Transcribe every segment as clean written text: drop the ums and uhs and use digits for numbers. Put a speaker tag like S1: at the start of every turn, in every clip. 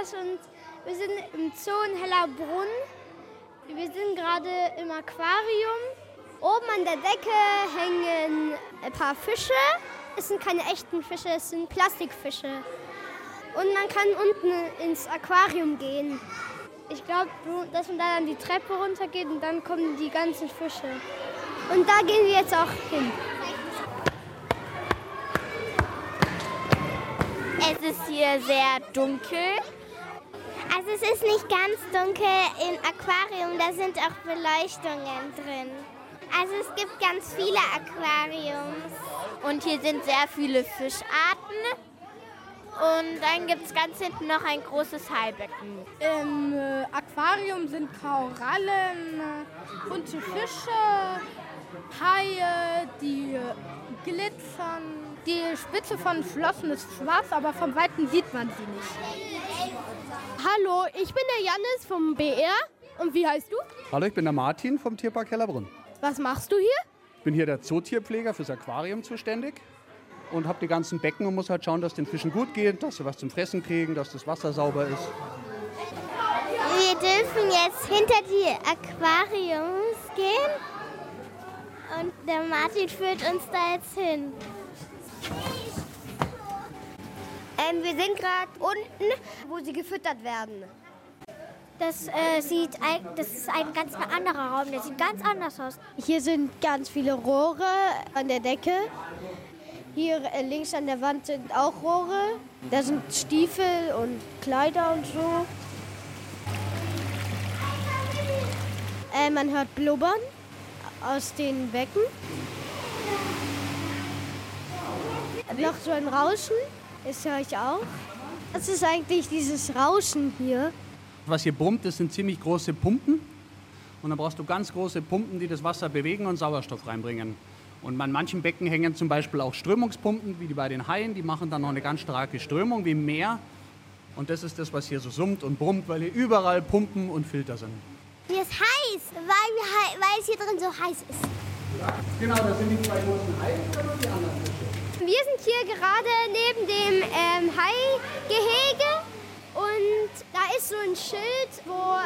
S1: Lukas und wir sind im Zoo in Hellerbrunn. Wir sind gerade im Aquarium. Oben an der Decke hängen ein paar Fische. Es sind keine echten Fische, es sind Plastikfische. Und man kann unten ins Aquarium gehen. Ich glaube, dass man da dann die Treppe runtergeht und dann kommen die ganzen Fische. Und da gehen wir jetzt auch hin.
S2: Es ist hier sehr dunkel. Also es ist nicht ganz dunkel im Aquarium, da sind auch Beleuchtungen drin. Also es gibt ganz viele Aquariums. Und hier sind sehr viele Fischarten. Und dann gibt es ganz hinten noch ein großes Haibecken.
S3: Im Aquarium sind Korallen, bunte Fische, Haie, die glitzern. Die Spitze von Flossen ist schwarz, aber vom Weiten sieht man sie nicht. Hallo, ich bin der Jannis vom BR. Und wie heißt du?
S4: Hallo, ich bin der Martin vom Tierpark Hellerbrunn.
S3: Was machst du hier?
S4: Ich bin hier der Zootierpfleger fürs Aquarium zuständig und habe die ganzen Becken und muss halt schauen, dass es den Fischen gut geht, dass sie was zum Fressen kriegen, dass das Wasser sauber ist.
S2: Wir dürfen jetzt hinter die Aquariums gehen und der Martin führt uns da jetzt hin.
S1: Wir sind gerade unten, wo sie gefüttert werden.
S2: Das ist ein ganz anderer Raum, der sieht ganz anders aus.
S3: Hier sind ganz viele Rohre an der Decke. Hier links an der Wand sind auch Rohre. Da sind Stiefel und Kleider und so. Man hört Blubbern aus den Becken. Noch so ein Rauschen, das höre ich auch. Was ist eigentlich dieses Rauschen hier?
S4: Was hier brummt, das sind ziemlich große Pumpen. Und dann brauchst du ganz große Pumpen, die das Wasser bewegen und Sauerstoff reinbringen. Und an manchen Becken hängen zum Beispiel auch Strömungspumpen, wie bei den Haien. Die machen dann noch eine ganz starke Strömung wie im Meer. Und das ist das, was hier so summt und brummt, weil hier überall Pumpen und Filter sind.
S2: Hier ist heiß, weil es hier drin so heiß ist.
S4: Ja, genau, das sind die zwei großen Haie und die anderen Fische.
S1: Wir sind hier gerade neben dem Haigehege und da ist so ein Schild, wo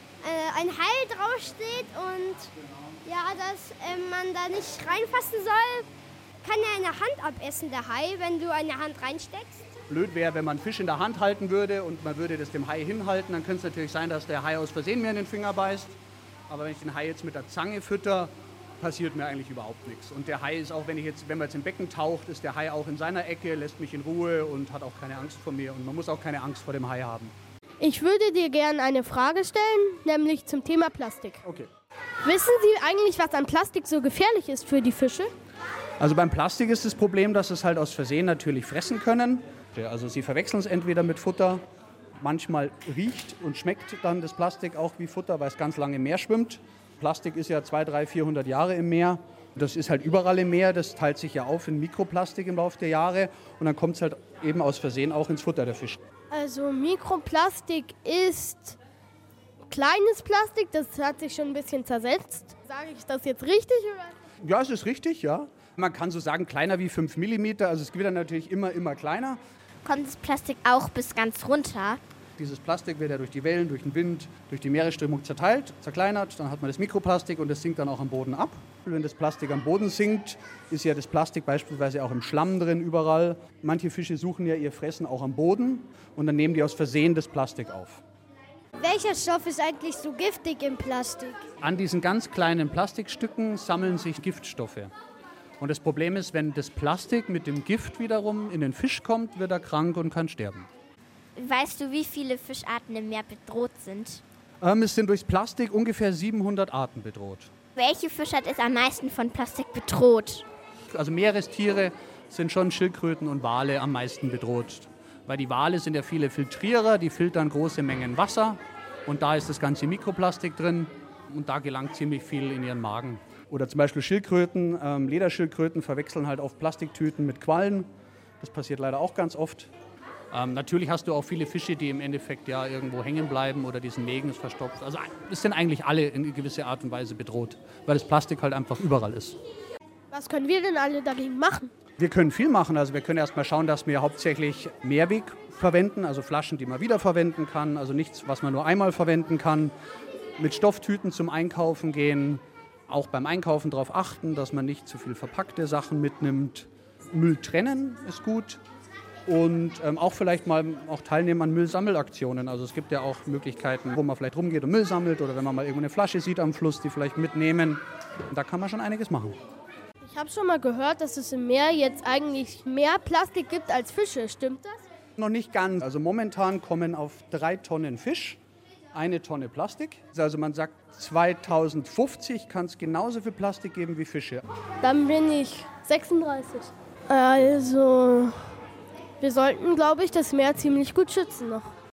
S1: ein Hai draufsteht und ja, dass man da nicht reinfassen soll. Kann ja eine Hand abessen, der Hai, wenn du eine Hand reinsteckst.
S4: Blöd wäre, wenn man einen Fisch in der Hand halten würde und man würde das dem Hai hinhalten, dann könnte es natürlich sein, dass der Hai aus Versehen mir in den Finger beißt. Aber wenn ich den Hai jetzt mit der Zange fütter, passiert mir eigentlich überhaupt nichts. Und der Hai ist auch, wenn man jetzt im Becken taucht, ist der Hai auch in seiner Ecke, lässt mich in Ruhe und hat auch keine Angst vor mir. Und man muss auch keine Angst vor dem Hai haben.
S3: Ich würde dir gerne eine Frage stellen, nämlich zum Thema Plastik.
S4: Okay.
S3: Wissen Sie eigentlich, was an Plastik so gefährlich ist für die Fische?
S4: Also beim Plastik ist das Problem, dass es halt aus Versehen natürlich fressen können. Also sie verwechseln es entweder mit Futter. Manchmal riecht und schmeckt dann das Plastik auch wie Futter, weil es ganz lange im Meer schwimmt. Plastik ist ja 200, 300, 400 Jahre im Meer. Das ist halt überall im Meer. Das teilt sich ja auf in Mikroplastik im Laufe der Jahre. Und dann kommt es halt eben aus Versehen auch ins Futter der Fische.
S3: Also Mikroplastik ist kleines Plastik, das hat sich schon ein bisschen zersetzt. Sage ich das jetzt richtig? Oder?
S4: Ja, es ist richtig, ja. Man kann so sagen, kleiner wie 5 mm. Also es wird dann natürlich immer kleiner.
S2: Kommt das Plastik auch bis ganz runter?
S4: Dieses Plastik wird ja durch die Wellen, durch den Wind, durch die Meeresströmung zerteilt, zerkleinert. Dann hat man das Mikroplastik und das sinkt dann auch am Boden ab. Wenn das Plastik am Boden sinkt, ist ja das Plastik beispielsweise auch im Schlamm drin, überall. Manche Fische suchen ja ihr Fressen auch am Boden und dann nehmen die aus Versehen das Plastik auf.
S3: Welcher Stoff ist eigentlich so giftig im Plastik?
S4: An diesen ganz kleinen Plastikstücken sammeln sich Giftstoffe. Und das Problem ist, wenn das Plastik mit dem Gift wiederum in den Fisch kommt, wird er krank und kann sterben.
S2: Weißt du, wie viele Fischarten im Meer bedroht sind?
S4: Es sind durch Plastik ungefähr 700 Arten bedroht.
S2: Welche Fischart ist am meisten von Plastik bedroht?
S4: Also Meerestiere sind schon Schildkröten und Wale am meisten bedroht. Weil die Wale sind ja viele Filtrierer, die filtern große Mengen Wasser. Und da ist das ganze Mikroplastik drin und da gelangt ziemlich viel in ihren Magen. Oder zum Beispiel Schildkröten, Lederschildkröten verwechseln halt auf Plastiktüten mit Quallen. Das passiert leider auch ganz oft. Natürlich hast du auch viele Fische, die im Endeffekt ja irgendwo hängen bleiben oder diesen Mägen ist verstopft. Also es sind eigentlich alle in gewisser Art und Weise bedroht, weil das Plastik halt einfach überall ist.
S3: Was können wir denn alle dagegen machen?
S4: Wir können viel machen. Also wir können erstmal schauen, dass wir hauptsächlich Mehrweg verwenden, also Flaschen, die man wiederverwenden kann, also nichts, was man nur einmal verwenden kann. Mit Stofftüten zum Einkaufen gehen, auch beim Einkaufen darauf achten, dass man nicht zu viel verpackte Sachen mitnimmt. Müll trennen ist gut und auch vielleicht mal auch teilnehmen an Müllsammelaktionen. Also es gibt ja auch Möglichkeiten, wo man vielleicht rumgeht und Müll sammelt oder wenn man mal irgendwo eine Flasche sieht am Fluss, die vielleicht mitnehmen. Und da kann man schon einiges machen.
S5: Ich habe schon mal gehört, dass es im Meer jetzt eigentlich mehr Plastik gibt als Fische. Stimmt das?
S4: Noch nicht ganz. Also momentan kommen auf 3 Tonnen Fisch 1 Tonne Plastik. Also man sagt, 2050 kann es genauso viel Plastik geben wie Fische.
S5: Dann bin ich 36. Also, wir sollten, glaube ich, das Meer ziemlich gut schützen noch.